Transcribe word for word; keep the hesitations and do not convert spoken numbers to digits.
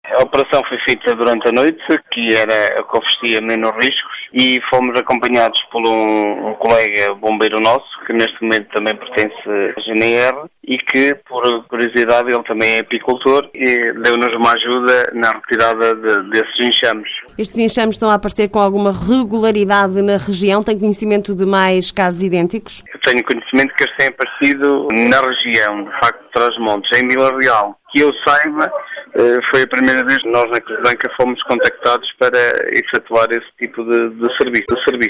A operação foi feita durante a noite, que era a que oferecia menos riscos, e fomos acompanhados por um, um colega bombeiro nosso, que neste momento também pertence à G N R, e que, por curiosidade, ele também é apicultor e deu-nos uma ajuda na retirada de, desses enxames. Estes enxames estão a aparecer com alguma regularidade na região? Tem conhecimento de mais casos idênticos? Eu tenho conhecimento que eles têm aparecido na região, de facto, de Trás-os-Montes, em Vila Real. Que eu saiba, foi a primeira vez que nós na Cruz Branca fomos contactados para efetuar esse tipo de, de serviço. De serviço.